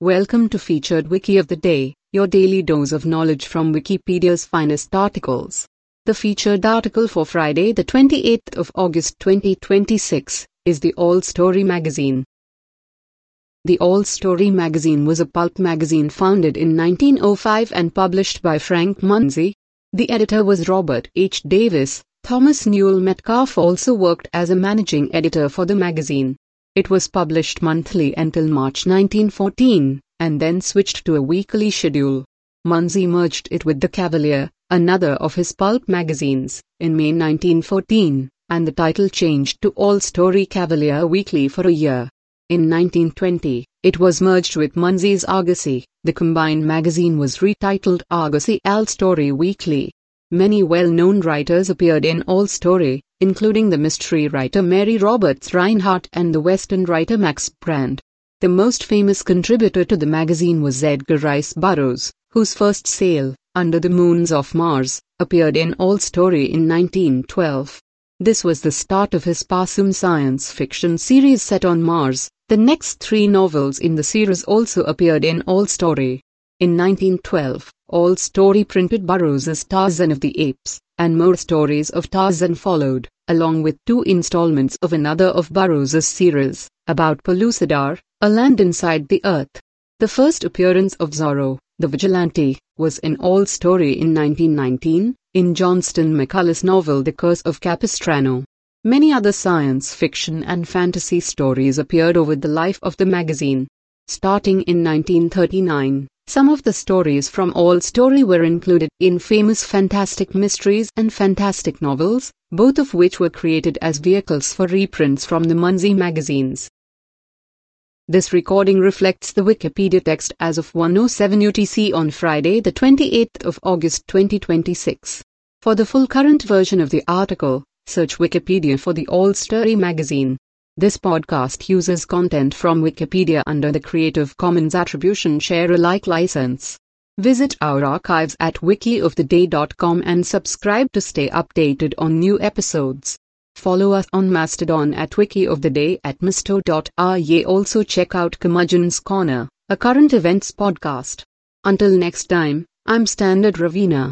Welcome to Featured Wiki of the Day, your daily dose of knowledge from Wikipedia's finest articles. The featured article for Friday, the 28th of August 2026, is the All Story magazine. The All Story magazine was a pulp magazine founded in 1905 and published by Frank Munsey. The editor was Robert H. Davis. Thomas Newell Metcalf also worked as a managing editor for the magazine. It was published monthly until March 1914, and then switched to a weekly schedule. Munsey merged it with The Cavalier, another of his pulp magazines, in May 1914, and the title changed to All Story Cavalier Weekly for a year. In 1920, it was merged with Munsey's Argosy. The combined magazine was retitled Argosy All Story Weekly. Many well-known writers appeared in All Story, including the mystery writer Mary Roberts Rinehart and the Western writer Max Brand. The most famous contributor to the magazine was Edgar Rice Burroughs, whose first sale, Under the Moons of Mars, appeared in All Story in 1912. This was the start of his Parsum science fiction series set on Mars. The next 3 novels in the series also appeared in All Story. In 1912, All Story printed Burroughs' Tarzan of the Apes, and more stories of Tarzan followed, along with 2 installments of another of Burroughs' series, about Pellucidar, A Land Inside the Earth. The first appearance of Zorro, the Vigilante, was in All Story in 1919, in Johnston McCullers' novel The Curse of Capistrano. Many other science fiction and fantasy stories appeared over the life of the magazine. Starting in 1939, some of the stories from All Story were included in famous Fantastic Mysteries and Fantastic Novels, both of which were created as vehicles for reprints from the Munsey magazines. This recording reflects the Wikipedia text as of 1:07 UTC on Friday, the 28th of August 2026. For the full current version of the article, search Wikipedia for the All Story magazine. This podcast uses content from Wikipedia under the Creative Commons Attribution Share Alike license. Visit our archives at wikioftheday.com and subscribe to stay updated on new episodes. Follow us on Mastodon at wikioftheday at misto.ry. Also check out Curmudgeon's Corner, a current events podcast. Until next time, I'm Standard Ravina.